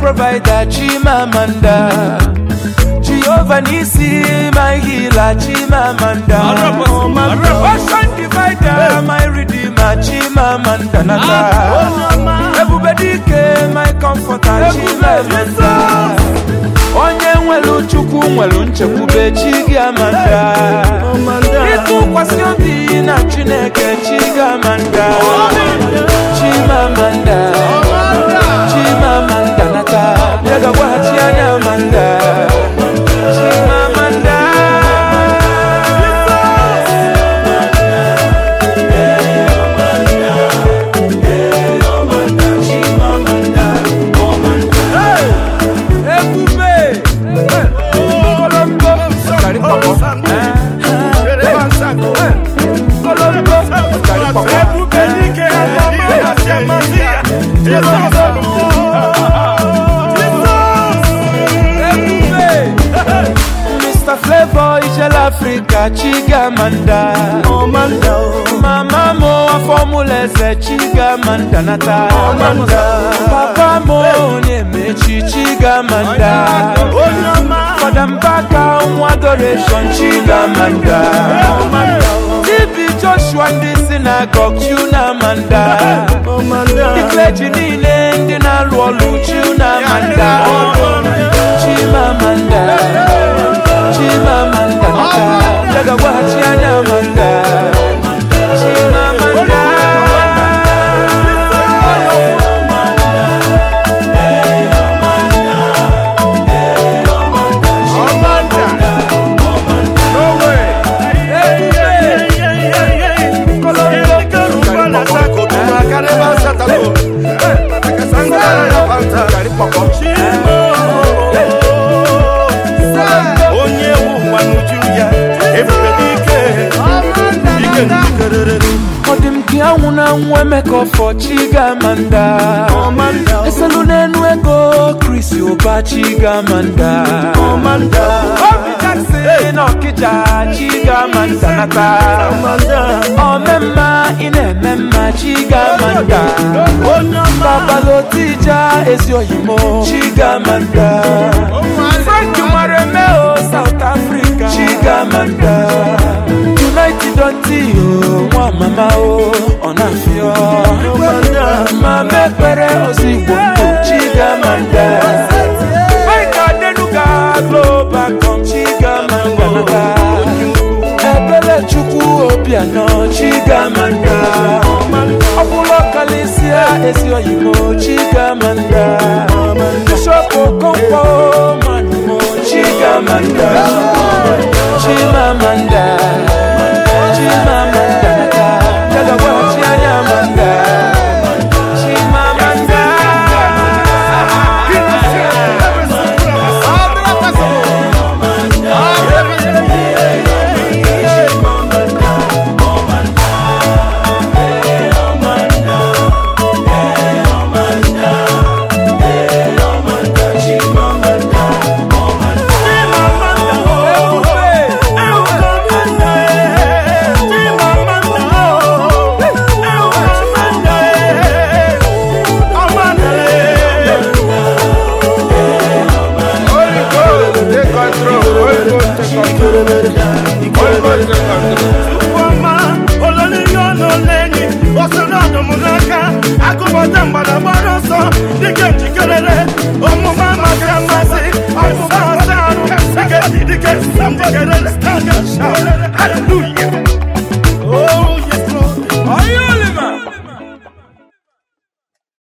provider, Chimamanda. Jehovah Nisi, my healer, Chimamanda. Ocean divider, my redeemer, Chimamanda. Everybody came, my comforter, Chimamanda. Onye nwelu chukwu nwelu nchekwube Chigamanda. Itu kwasi obi na Chineke Chigamanda. Chimamanda, Chimamanda nata. Yaga wachi anya Amanda. Chimamanda. Mr. Flavor Ijel Africa Chigamanda. Mama mo formuleze Chigamanda nata. Papa mo nemechi Chigamanda. Fadambaka adoration Chigamanda. Joshua in the synagogue, Chunamanda. The clergy in the Nalwalu, Chunamanda. Chimamanda, Chimamanda, Jagawachi Anamanda. Chimamanda. Wemeko for Chigamanda. Esalune nuego Chris Yoba Chigamanda. Obi Jackson Okija Chigamanda nata. Omema inemema Chigamanda. Baba Lotija Eziohimo Chigamanda. Frank Maremeo South Africa Chigamanda. United Ontio, wa mama o, onafio. Mame pere osigbo Chigamanda. Maika denuga global com Chigamanda. Ebele chuku obiano Chigamanda. Opulo kalisia Eziohimo Chigamanda. Shopo kompo manumo Chigamanda. Chimamanda. Chimamanda nata, jaga wachi anyamanda. Chimamanda. Hallelujah.